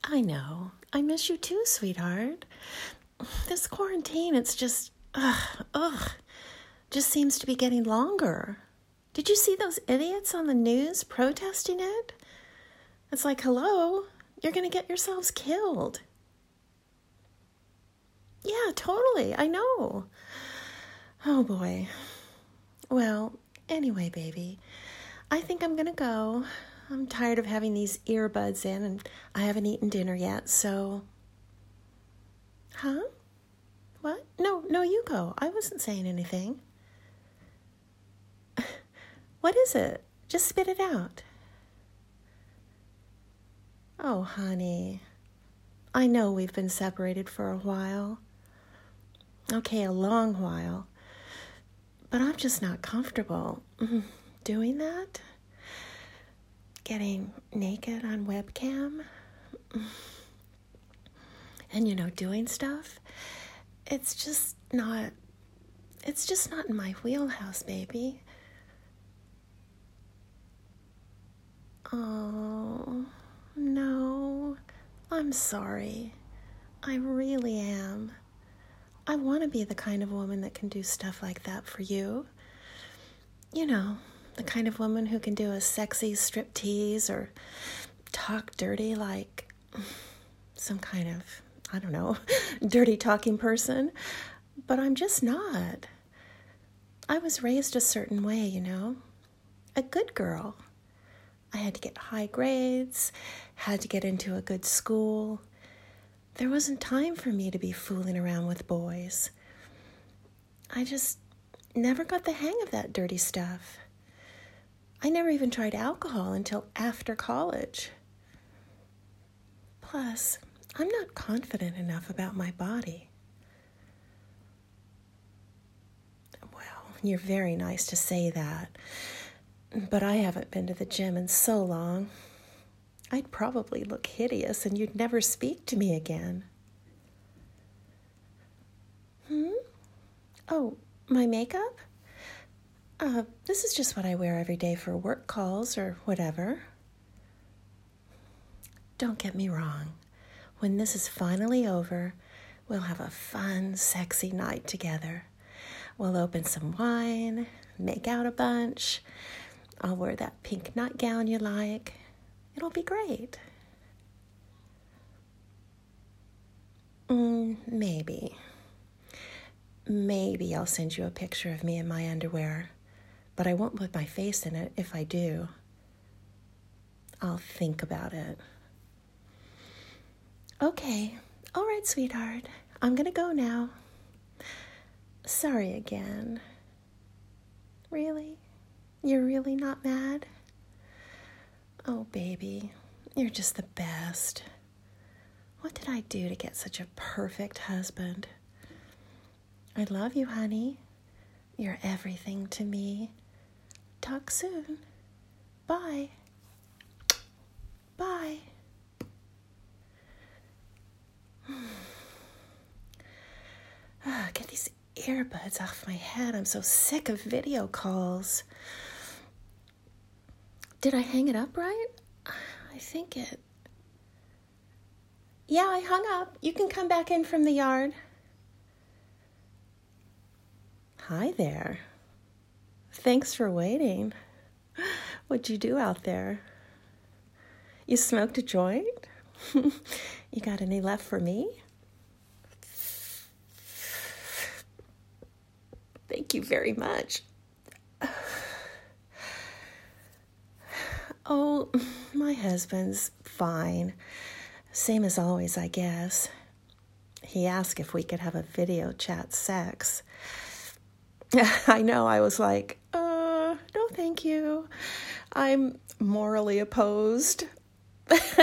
I know. I miss you too, sweetheart. This quarantine, it's just, just seems to be getting longer. Did you see those idiots on the news protesting it? It's like, hello, you're going to get yourselves killed. Yeah, totally, I know. Oh, boy. Well, anyway, baby, I think I'm going to go. I'm tired of having these earbuds in, and I haven't eaten dinner yet, so... Huh? What? No, you go. I wasn't saying anything. What is it? Just spit it out. Oh, honey. I know we've been separated for a while. Okay, a long while. But I'm just not comfortable doing that. Getting naked on webcam. And, doing stuff. It's just not in my wheelhouse, baby. Oh, no. I'm sorry. I really am. I want to be the kind of woman that can do stuff like that for you. The kind of woman who can do a sexy striptease or talk dirty like some kind of, I don't know, dirty talking person. But I'm just not. I was raised a certain way, a good girl. I had to get high grades, had to get into a good school. There wasn't time for me to be fooling around with boys. I just never got the hang of that dirty stuff. I never even tried alcohol until after college. Plus, I'm not confident enough about my body. Well, you're very nice to say that, but I haven't been to the gym in so long. I'd probably look hideous and you'd never speak to me again. Oh, my makeup? This is just what I wear every day for work calls or whatever. Don't get me wrong. When this is finally over, we'll have a fun, sexy night together. We'll open some wine, make out a bunch. I'll wear that pink nightgown you like. It'll be great. Maybe. Maybe I'll send you a picture of me in my underwear, but I won't put my face in it if I do. I'll think about it. Okay. All right, sweetheart. I'm gonna go now. Sorry again. Really? You're really not mad? Oh, baby, you're just the best. What did I do to get such a perfect husband? I love you, honey. You're everything to me. Talk soon. Bye. Bye. Get these earbuds off my head. I'm so sick of video calls. Did I hang it up right? I think it... Yeah, I hung up. You can come back in from the yard. Hi there. Thanks for waiting. What'd you do out there? You smoked a joint? You got any left for me? Thank you very much. Oh, my husband's fine. Same as always, I guess. He asked if we could have a video chat sex. I know, I was like, no thank you. I'm morally opposed. Give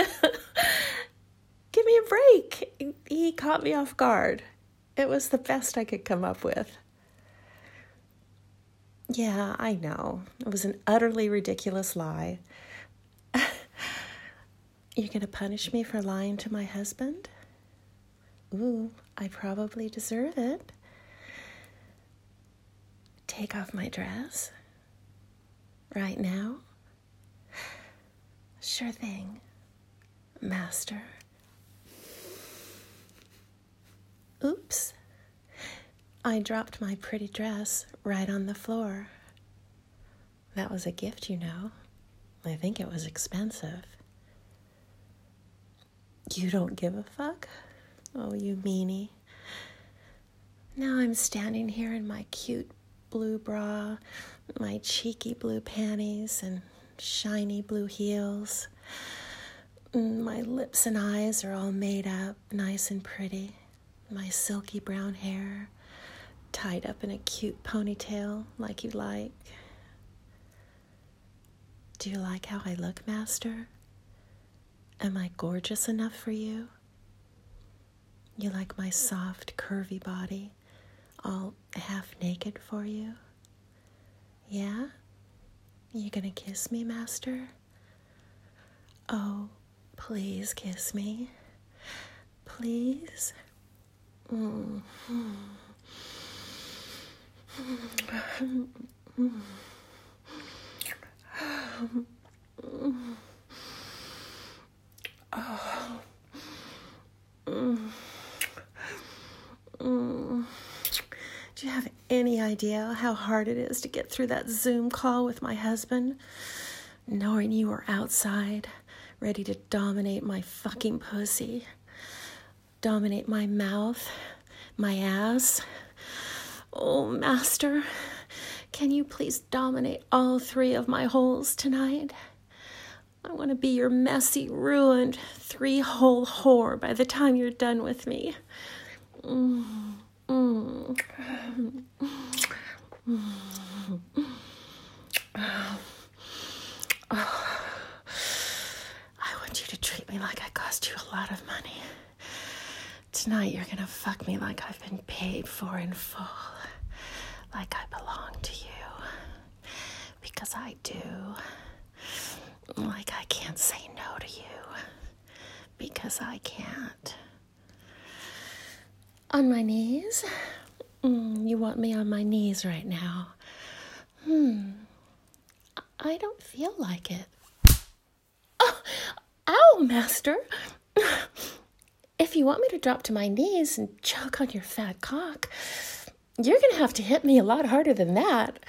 me a break. He caught me off guard. It was the best I could come up with. Yeah, I know. It was an utterly ridiculous lie. You're going to punish me for lying to my husband? Ooh, I probably deserve it. Take off my dress? Right now? Sure thing, Master. Oops. I dropped my pretty dress right on the floor. That was a gift, you know. I think it was expensive. You don't give a fuck? Oh, you meanie. Now I'm standing here in my cute blue bra, my cheeky blue panties, and shiny blue heels. My lips and eyes are all made up, nice and pretty. My silky brown hair tied up in a cute ponytail like you like. Do you like how I look, Master? Am I gorgeous enough for you? You like my soft, curvy body, all half naked for you? Yeah? You gonna kiss me, Master? Oh, please kiss me. Please? Do you have any idea how hard it is to get through that Zoom call with my husband, knowing you were outside, ready to dominate my fucking pussy, dominate my mouth, my ass? Oh, Master, can you please dominate all 3 of my holes tonight? I want to be your messy, ruined, 3-hole whore by the time you're done with me. I want you to treat me like I cost you a lot of money. Tonight you're gonna fuck me like I've been paid for in full, like I belong to you, because I do. Like I can't say no to you, because I can't. On my knees? You want me on my knees right now? I don't feel like it. Oh, ow, Master. If you want me to drop to my knees and choke on your fat cock, you're going to have to hit me a lot harder than that.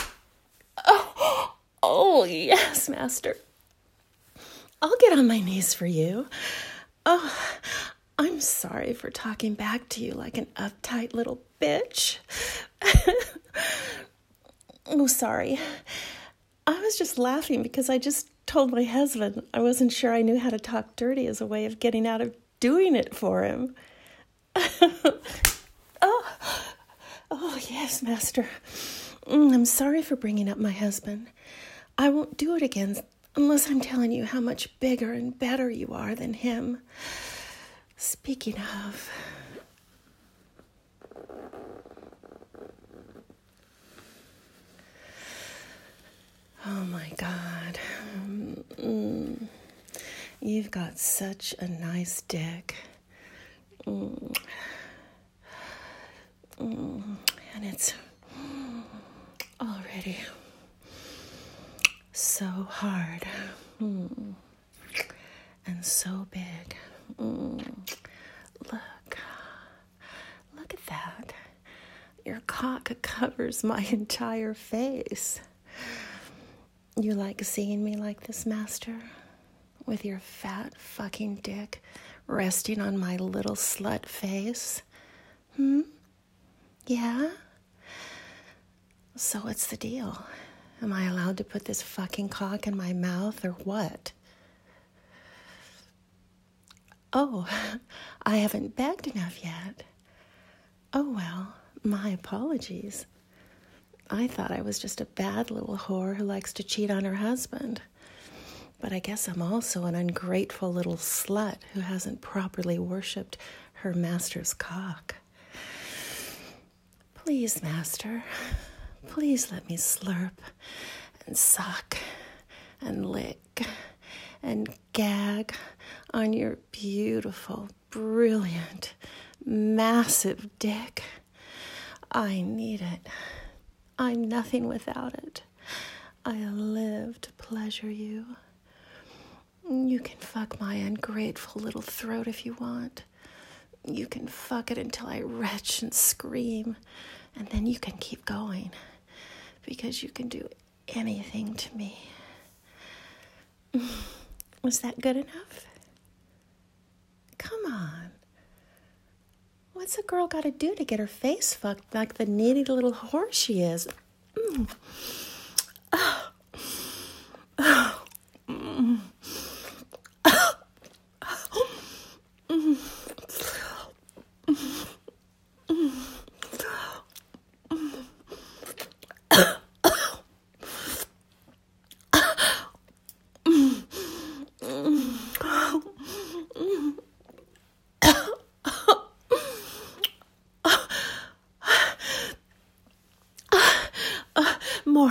Oh, yes, Master. I'll get on my knees for you. Oh, I'm sorry for talking back to you like an uptight little bitch. Oh, sorry. I was just laughing because I just told my husband I wasn't sure I knew how to talk dirty as a way of getting out of doing it for him. Oh, yes, Master. I'm sorry for bringing up my husband. I won't do it again unless I'm telling you how much bigger and better you are than him. Speaking of... Oh my God. You've got such a nice dick. And it's already so hard. And so big. Look at that. Your cock covers my entire face. You like seeing me like this, Master? With your fat fucking dick resting on my little slut face? Yeah? So what's the deal? Am I allowed to put this fucking cock in my mouth or what? Oh, I haven't begged enough yet. Oh, well, my apologies. I thought I was just a bad little whore who likes to cheat on her husband. But I guess I'm also an ungrateful little slut who hasn't properly worshipped her master's cock. Please, Master, please let me slurp and suck and lick and gag on your beautiful, brilliant, massive dick. I need it. I'm nothing without it. I live to pleasure you. You can fuck my ungrateful little throat if you want. You can fuck it until I retch and scream, and then you can keep going, because you can do anything to me. Was that good enough? Come on. What's a girl got to do to get her face fucked like the needy little whore she is? Oh. Oh. More.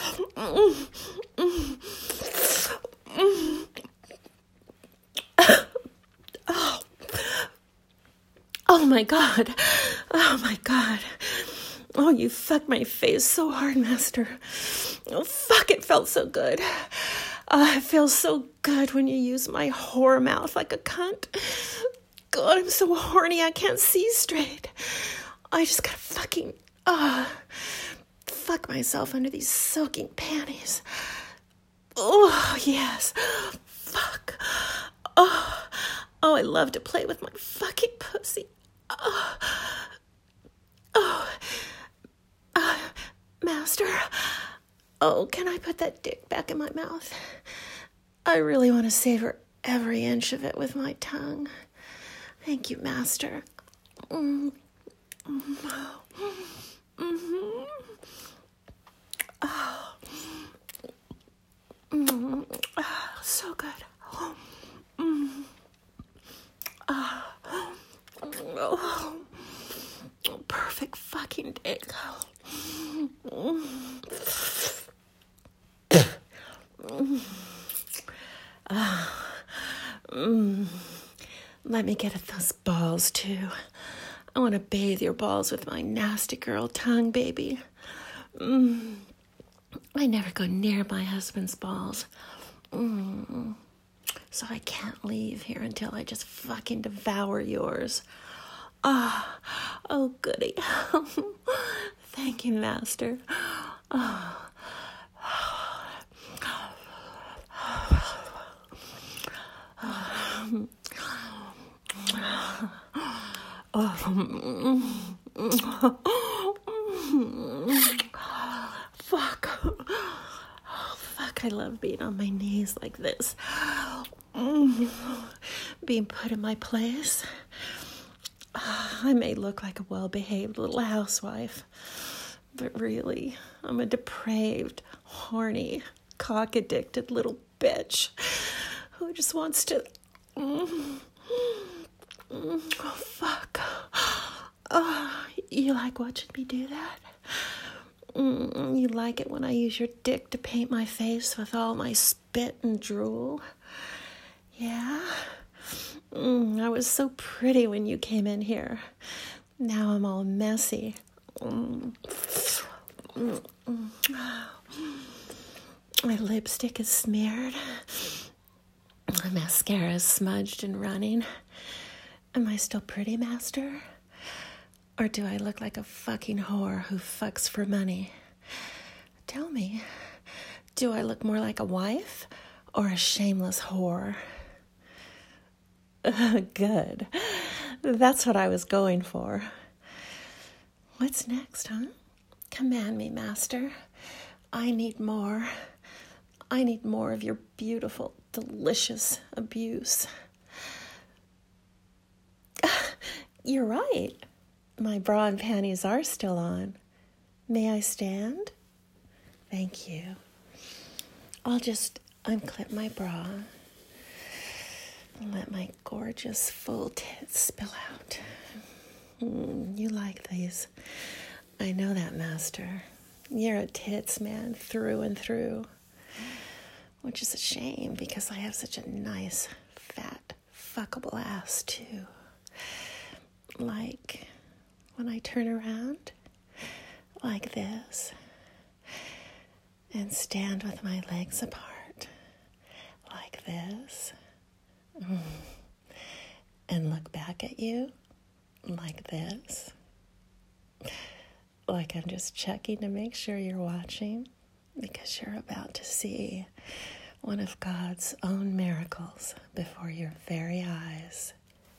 Oh my God. Oh my God. Oh, you fucked my face so hard, Master. Oh, fuck, it felt so good. It feels so good when you use my whore mouth like a cunt. God, I'm so horny I can't see straight. I just gotta fucking, fuck myself under these soaking panties. Oh, yes. Fuck. Oh, I love to play with my fucking pussy. Master. Oh, can I put that dick back in my mouth? I really want to savor every inch of it with my tongue. Thank you, Master. So good. Perfect fucking dick. Let me get at those balls, too. I want to bathe your balls with my nasty girl tongue, baby. I never go near my husband's balls. So I can't leave here until I just fucking devour yours. Oh, goody. Thank you, Master. Fuck. Oh, fuck, I love being on my knees like this. Being put in my place. I may look like a well-behaved little housewife, but really, I'm a depraved, horny, cock-addicted little bitch who just wants to... Oh, fuck. Oh, you like watching me do that? You like it when I use your dick to paint my face with all my spit and drool? Yeah? I was so pretty when you came in here. Now I'm all messy. My lipstick is smeared. My mascara is smudged and running. Am I still pretty, Master? Or do I look like a fucking whore who fucks for money? Tell me, do I look more like a wife or a shameless whore? Good. That's what I was going for. What's next, huh? Command me, Master. I need more. I need more of your beautiful, delicious abuse. You're right. My bra and panties are still on. May I stand? Thank you. I'll just unclip my bra and let my gorgeous full tits spill out. You like these. I know that, Master. You're a tits man through and through. Which is a shame because I have such a nice, fat, fuckable ass, too. Like when I turn around like this and stand with my legs apart like this and look back at you like this. Like I'm just checking to make sure you're watching, because you're about to see one of God's own miracles before your very eyes.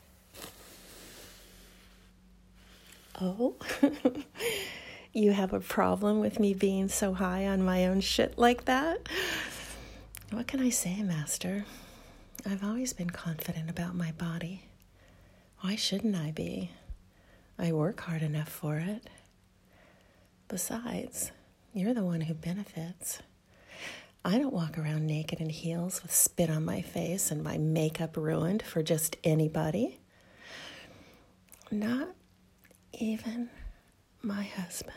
Oh, you have a problem with me being so high on my own shit like that? What can I say, Master? I've always been confident about my body. Why shouldn't I be? I work hard enough for it. Besides, you're the one who benefits. I don't walk around naked in heels with spit on my face and my makeup ruined for just anybody. Not even my husband.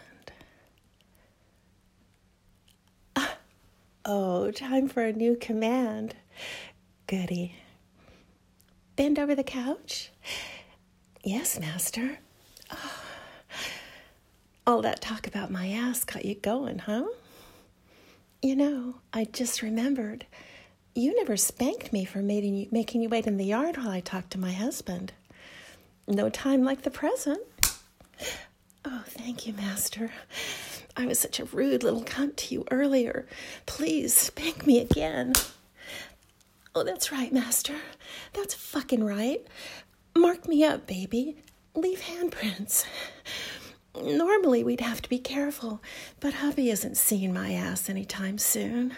Oh, time for a new command. Goody. Bend over the couch? Yes, Master. Oh. All that talk about my ass got you going, huh? You know, I just remembered, you never spanked me for making you wait in the yard while I talked to my husband. No time like the present. Oh, thank you, Master. I was such a rude little cunt to you earlier. Please spank me again. Oh, that's right, Master. That's fucking right. Mark me up, baby. Leave handprints. Normally, we'd have to be careful, but hubby isn't seeing my ass anytime soon.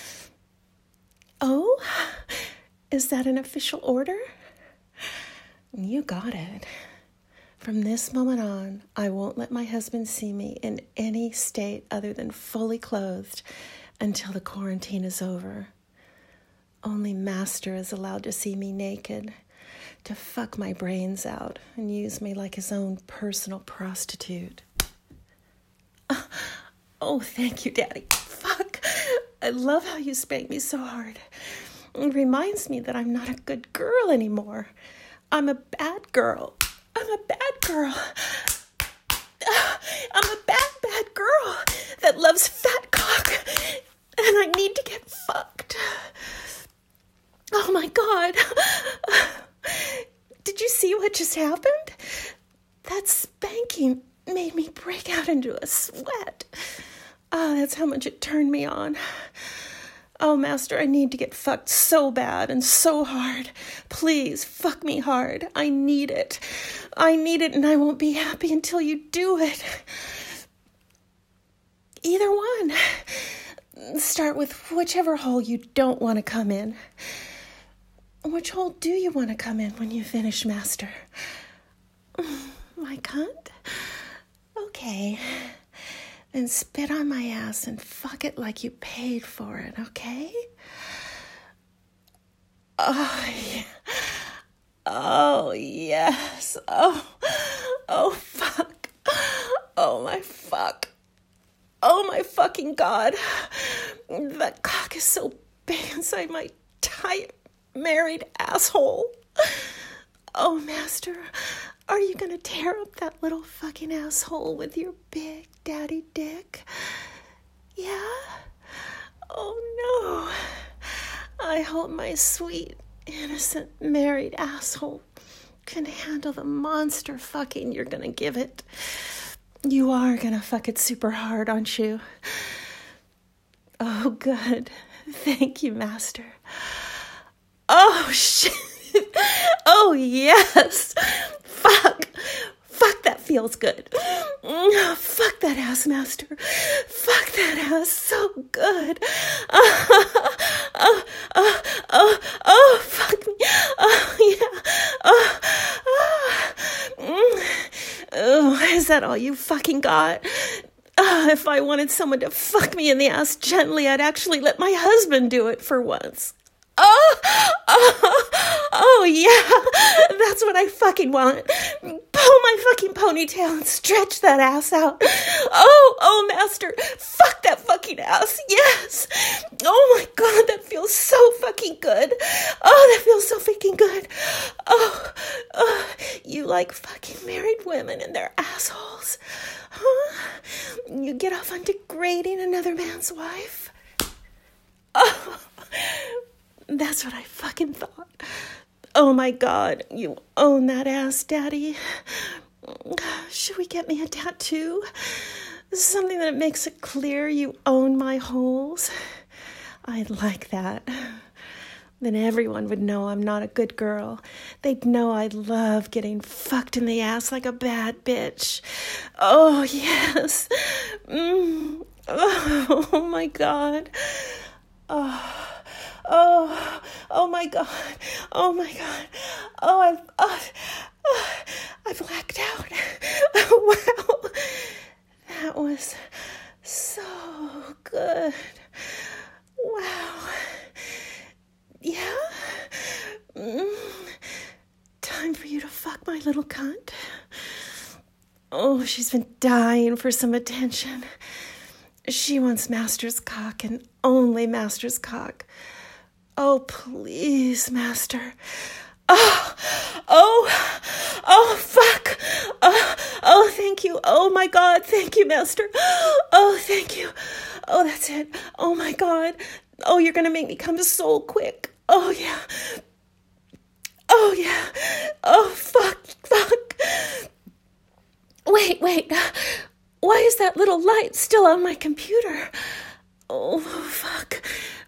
Oh, is that an official order? You got it. From this moment on, I won't let my husband see me in any state other than fully clothed until the quarantine is over. Only Master is allowed to see me naked, to fuck my brains out and use me like his own personal prostitute. Oh, thank you, Daddy. Fuck. I love how you spank me so hard. It reminds me that I'm not a good girl anymore. I'm a bad girl. I'm a bad girl. I'm a bad girl that loves fat cock, and I need to get fucked. Oh my God. Did you see what just happened? That spanking made me break out into a sweat. Oh, that's how much it turned me on. Oh, Master, I need to get fucked so bad and so hard. Please, fuck me hard. I need it. I need it, and I won't be happy until you do it. Either one. Start with whichever hole you don't want to come in. Which hole do you want to come in when you finish, Master? My cunt? Okay. Then spit on my ass and fuck it like you paid for it, okay? Oh, yeah. Oh, yes. Oh, fuck. Oh, my fuck. Oh, my fucking God. That cock is so big inside my tight, married asshole. Oh, Master, are you gonna tear up that little fucking asshole with your big daddy dick? Yeah? Oh, no. I hope my sweet, innocent, married asshole can handle the monster fucking you're gonna give it. You are gonna fuck it super hard, aren't you? Oh, good. Thank you, Master. Oh, shit. Oh, yes. Fuck, that feels good. Fuck that ass, Master. Fuck that ass so good. Fuck me. Oh, yeah. Oh, is that all you fucking got? If I wanted someone to fuck me in the ass gently, I'd actually let my husband do it for once. Oh, yeah, that's what I fucking want. Pull my fucking ponytail and stretch that ass out. Oh, Master, fuck that fucking ass, yes. Oh my God, that feels so fucking good. Oh, that feels so fucking good. Oh, you like fucking married women and their assholes, huh? You get off on degrading another man's wife? Oh, that's what I fucking thought. Oh my God, you own that ass, Daddy. Should we get me a tattoo? Something that makes it clear you own my holes? I'd like that. Then everyone would know I'm not a good girl. They'd know I love getting fucked in the ass like a bad bitch. Oh, yes. Oh, my God. Oh, my God. Oh, my God. Oh, I blacked out. Wow. That was so good. Wow. Yeah? Time for you to fuck my little cunt. Oh, she's been dying for some attention. She wants Master's cock and only Master's cock. Oh, please, Master. Oh, fuck. Oh, thank you. Oh, my God. Thank you, Master. Oh, thank you. Oh, that's it. Oh, my God. Oh, you're going to make me come so quick. Oh, yeah. Oh, yeah. Oh, fuck. Wait. Why is that little light still on my computer? Oh, fuck.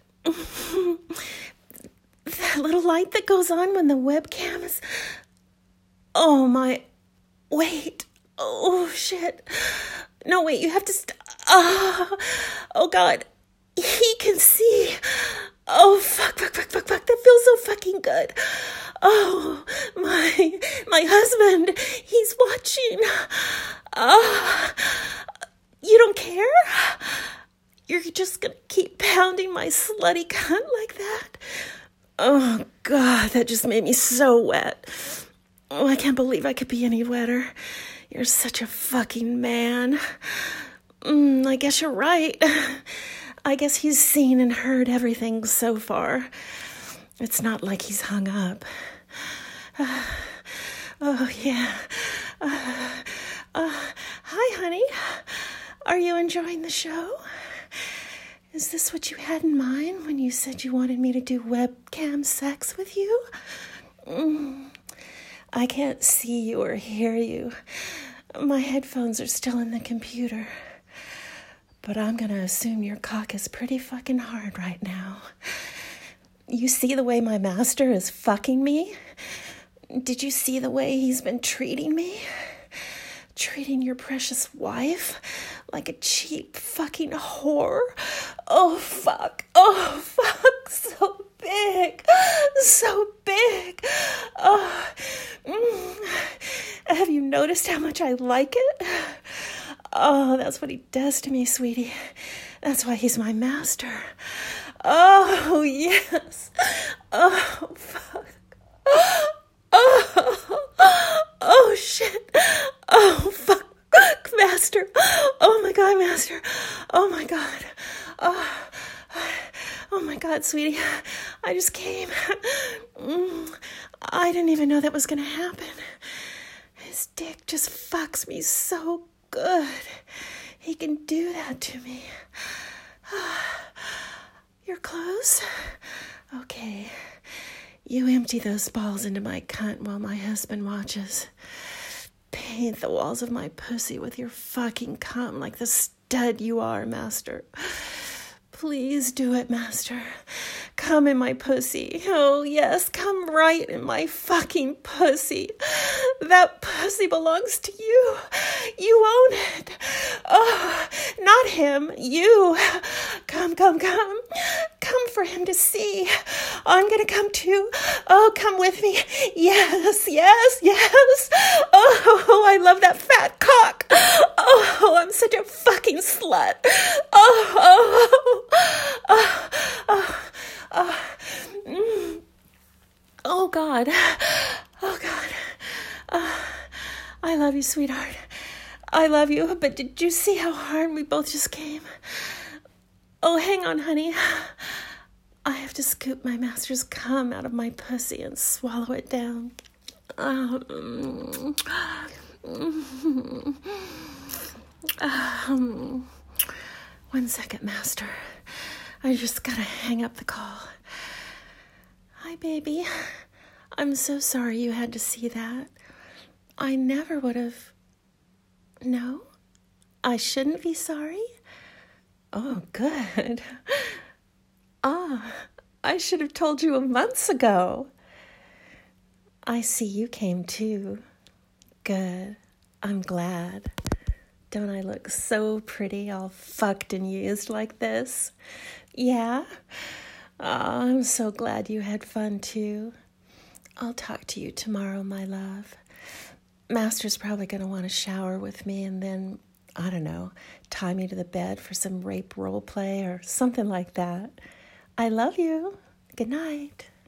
That little light that goes on when the webcam is... Oh, my... Wait. Oh, shit. No, wait, you have to... Oh, God. He can see. Oh, fuck. That feels so fucking good. Oh, my husband. He's watching. You don't care? You're just gonna keep pounding my slutty cunt like that? Oh, God, that just made me so wet. Oh, I can't believe I could be any wetter. You're such a fucking man. I guess you're right. I guess he's seen and heard everything so far. It's not like he's hung up. Oh, yeah. Hi, honey. Are you enjoying the show? Is this what you had in mind when you said you wanted me to do webcam sex with you? I can't see you or hear you. My headphones are still in the computer. But I'm gonna assume your cock is pretty fucking hard right now. You see the way my master is fucking me? Did you see the way he's been treating me? Treating your precious wife like a cheap fucking whore? Oh, fuck. So big. Oh. Have you noticed how much I like it? Oh, that's what he does to me, sweetie. That's why he's my master. Oh, yes. Oh, fuck. Oh, shit. Oh, fuck. Master. Oh, my God, Master. Oh, my God. Oh, my God, sweetie. I just came. I didn't even know that was going to happen. His dick just fucks me so good. He can do that to me. You're close? Okay. You empty those balls into my cunt while my husband watches. Paint the walls of my pussy with your fucking cum like the stud you are, Master. Please do it, Master. Come in my pussy. Oh, yes, come right in my fucking pussy. That pussy belongs to you. You own it. Oh, not him. You. Come. Come for him to see. I'm gonna come too. Oh, come with me. Yes. Oh, I love that fat cock. Oh, I'm such a fucking slut. Oh, God. I love you, sweetheart. I love you, but did you see how hard we both just came? Oh, hang on, honey. I have to scoop my master's cum out of my pussy and swallow it down. 1 second, Master. I just gotta hang up the call. Hi, baby. I'm so sorry you had to see that. I never would have No, I shouldn't be sorry? Oh, good. Ah, I should have told you months ago. I see you came too. Good. I'm glad. Don't I look so pretty, all fucked and used like this? Yeah? Oh, I'm so glad you had fun too. I'll talk to you tomorrow, my love. Master's probably going to want to shower with me and then, I don't know, tie me to the bed for some rape role play or something like that. I love you. Good night.